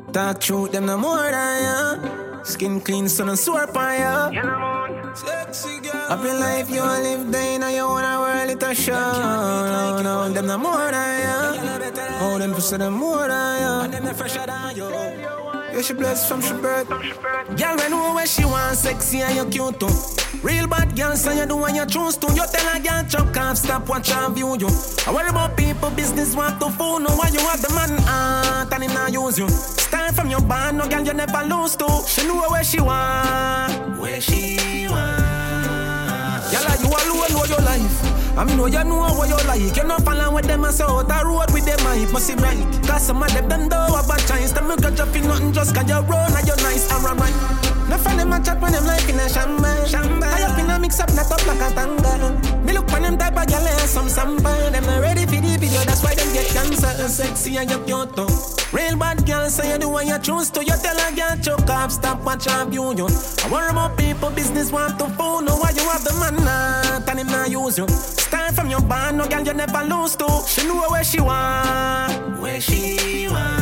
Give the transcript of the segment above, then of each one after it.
Talk truth, them no more than ya. Skin clean, so no sore on ya. Sexy girl. Happy life you a live day, now you wanna world it a show. No, no, them no more than ya. Oh, them pussy them more than ya. And them no fresher than you. Yeah, she blessed from she birth. Girl, we know where she want, sexy and you cute too. Real bad girl, so you do what you choose to. You tell a girl, chuck off, stop, watch and view you. I worry about people, business, want to fool. No, why you have the man heart and him not use you. Start from your band, no girl, you never lose to. She know where she want. Where she want. Girl, you alone know your life. I mean, know you know what you like. You not follow with them and say out the road with them, I must see right. Cause some of them don't have a chance. Them look at you feel nothing just cause you run and you're nice and right. No friend them a chat when them like in a shamba. I up in a mix up, not up like a tanga. Me look for them type of girl and some samba. Them not ready for the video, that's why them get cancer. Sexy and you cute too. Real bad girl, so you do what you choose to. You tell a girl, choke up, stop, watch and view you. I worry about people, business, want to phone. No, why you have the man not and him not use you. Start from your band, no girl, you never lose to. She know where she want. Where she want.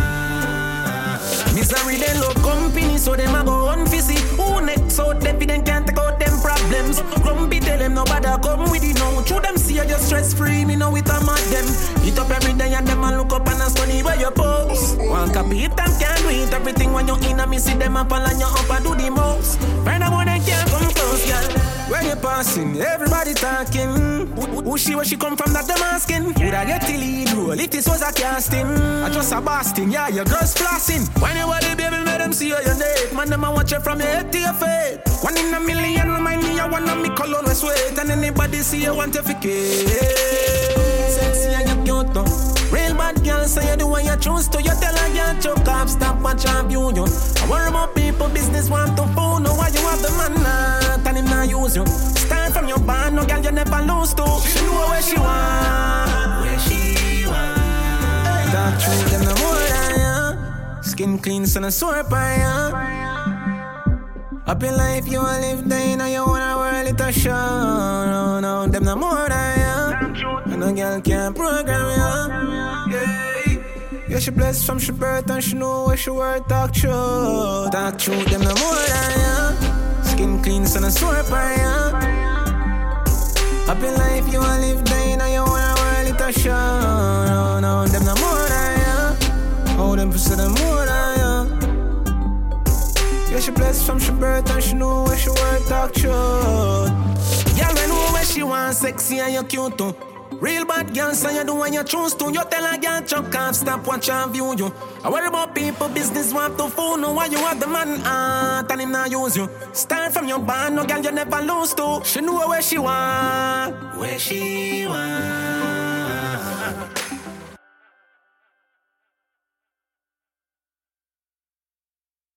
Misery, they low company, so them a go unfizzy. Who next out, them can't take out them problems. Grumpy, tell them nobody come with it now. True, them see you just stress-free, me know it a mad them. Hit up every day and them a look up and a study where you post. One copy it and can't do it. Everything when you in a me see them up and you up and do the most. Find out when they can't come close, girl. When you passing, everybody talking. Who she, where she come from, that them asking. Would I get the lead role if this was a casting? I just a Boston, yeah, your girl's flossing. When you want the baby, let them see your name. Man, them a watch you from your head to your feet. One in a million, remind me of one of me cologne with sweat. And anybody see you want to forget. Sexy and you cute too. Real bad girl, so you do what you choose to. You tell a girl, choke up, stop, watch and view you. I worry about people, business, want to phone. No, why you have the man not and him not use you. Start from your band, no girl, you never lose to. She know where she want. Where she want. Talk truth, them no more than ya. Skin clean, so no sore on ya. Happy life you a live day, now you wanna world it a show. No, no, them no more than ya. And no girl can't program ya. Yeah, she blessed from she birth and she know where she worth. Talk truth, them no more than ya. Skin clean, so no sore on ya. Happy life you a live day, now you wanna world it a show. No, no, them no more than ya. Oh, them pussy them more than ya. Yeah, she blessed from she birth and she know where she worth. Talk truth. Girl, we know where she want, sexy and you cute too. Real bad girl, so you do what you choose to. You tell a girl, chuck off, stop, watch and view you. I worry about people, business, want to fool. No, why you have the man heart and him not use you. Start from your band, no girl, you never lose to. She know where she want. Where she want.